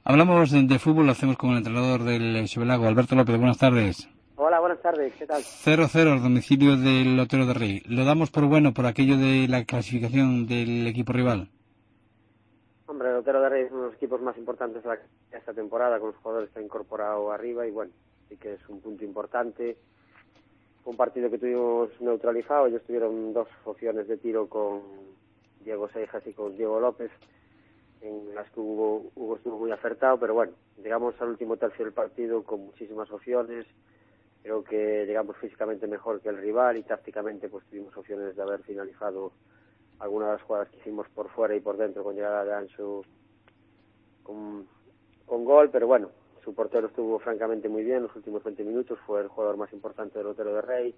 Hablamos de fútbol, lo hacemos con el entrenador del Xebelago, Alberto López. Buenas tardes. Hola, buenas tardes, ¿qué tal? 0-0 al domicilio del Otero de Rey. ¿Lo damos por bueno por aquello de la clasificación del equipo rival? Hombre, el Otero de Rey es uno de los equipos más importantes de esta temporada, con los jugadores que han incorporado arriba y bueno, sí que es un punto importante. Fue un partido que tuvimos neutralizado, ellos tuvieron dos opciones de tiro con Diego Seijas y con Diego López, en las que Hugo estuvo muy acertado, pero bueno, llegamos al último tercio del partido con muchísimas opciones. Creo que llegamos físicamente mejor que el rival y tácticamente pues tuvimos opciones de haber finalizado algunas de las jugadas que hicimos por fuera y por dentro con llegada de Ansu con gol, pero bueno, su portero estuvo francamente muy bien los últimos 20 minutos, fue el jugador más importante del Otero de Rey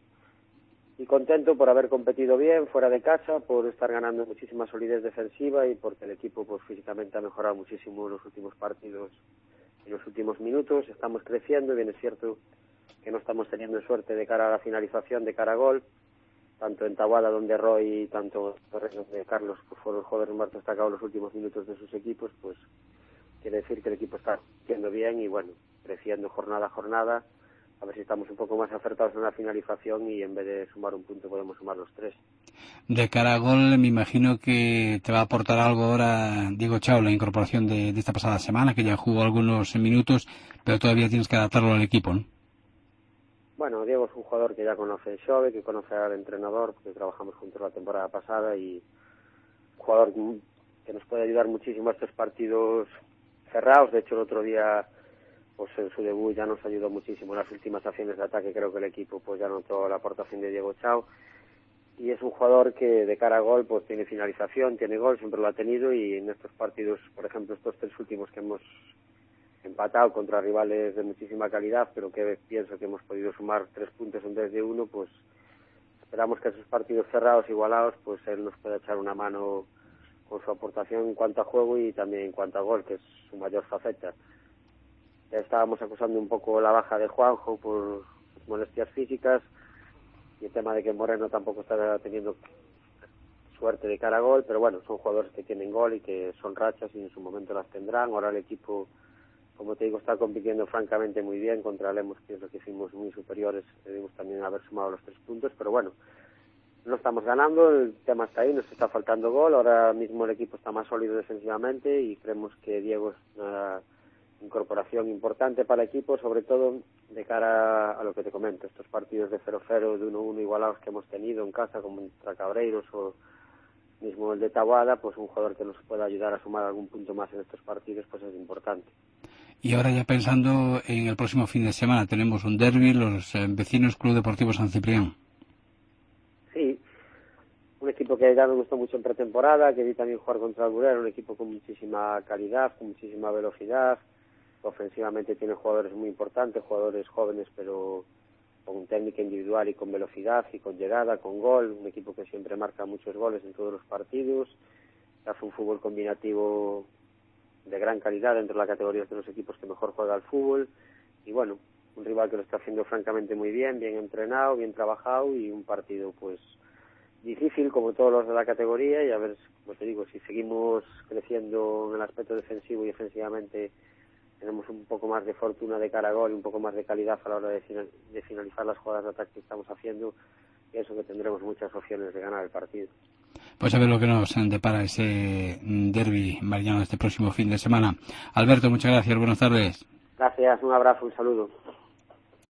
y contento por haber competido bien fuera de casa, por estar ganando muchísima solidez defensiva y porque el equipo pues físicamente ha mejorado muchísimo en los últimos partidos, en los últimos minutos. Estamos creciendo y bien es cierto que no estamos teniendo suerte de cara a la finalización, de cara a gol, tanto en Taboada donde Roy y tanto donde Carlos pues fueron los jugadores más destacados los últimos minutos de sus equipos, pues quiere decir que el equipo está haciendo bien y bueno, creciendo jornada a jornada, a ver si estamos un poco más acertados en la finalización y en vez de sumar un punto podemos sumar los tres. De cara a gol, me imagino que te va a aportar algo ahora Diego Chao, la incorporación de esta pasada semana, que ya jugó algunos minutos, pero todavía tienes que adaptarlo al equipo, ¿no? Bueno, Diego es un jugador que ya conoce el Xove, que conoce al entrenador, porque trabajamos juntos la temporada pasada y un jugador que nos puede ayudar muchísimo a estos partidos cerrados. De hecho, el otro día, pues en su debut ya nos ayudó muchísimo en las últimas acciones de ataque. Creo que el equipo pues ya notó la aportación de Diego Chao y es un jugador que de cara a gol pues tiene finalización, tiene gol, siempre lo ha tenido y en estos partidos, por ejemplo, estos tres últimos que hemos empatado contra rivales de muchísima calidad, pero que pienso que hemos podido sumar 3 puntos en vez de 1, pues esperamos que esos partidos cerrados, igualados, pues él nos pueda echar una mano con su aportación en cuanto a juego y también en cuanto a gol, que es su mayor faceta. Ya estábamos acusando un poco la baja de Juanjo por sus molestias físicas y el tema de que Moreno tampoco está teniendo suerte de cara a gol, pero bueno, son jugadores que tienen gol y que son rachas y en su momento las tendrán. Ahora el equipo, como te digo, está compitiendo francamente muy bien contra Lemos, pienso que fuimos muy superiores, debimos también haber sumado los 3 puntos, pero bueno, no estamos ganando, el tema está ahí, nos está faltando gol, ahora mismo el equipo está más sólido defensivamente y creemos que Diego es una incorporación importante para el equipo, sobre todo de cara a lo que te comento, estos partidos de 0-0, de 1-1 igualados que hemos tenido en casa, como contra Cabreiros o mismo el de Taboada, pues un jugador que nos pueda ayudar a sumar algún punto más en estos partidos, pues es importante. Y ahora ya pensando en el próximo fin de semana, tenemos un derbi, los vecinos Club Deportivo San Ciprián. Sí, un equipo que ya me gustó mucho en pretemporada, que vi también jugar contra el Burela, un equipo con muchísima calidad, con muchísima velocidad, ofensivamente tiene jugadores muy importantes, jugadores jóvenes pero con técnica individual y con velocidad y con llegada, con gol, un equipo que siempre marca muchos goles en todos los partidos, hace un fútbol combinativo de gran calidad dentro de la categoría de los equipos que mejor juega al fútbol y bueno, un rival que lo está haciendo francamente muy bien, bien entrenado, bien trabajado y un partido pues difícil como todos los de la categoría y a ver, como te digo, si seguimos creciendo en el aspecto defensivo y ofensivamente tenemos un poco más de fortuna de cara a gol y un poco más de calidad a la hora de finalizar las jugadas de ataque que estamos haciendo, pienso que tendremos muchas opciones de ganar el partido. Pues a ver lo que nos depara ese derbi mariano este próximo fin de semana. Alberto, muchas gracias, buenas tardes. Gracias, un abrazo, un saludo.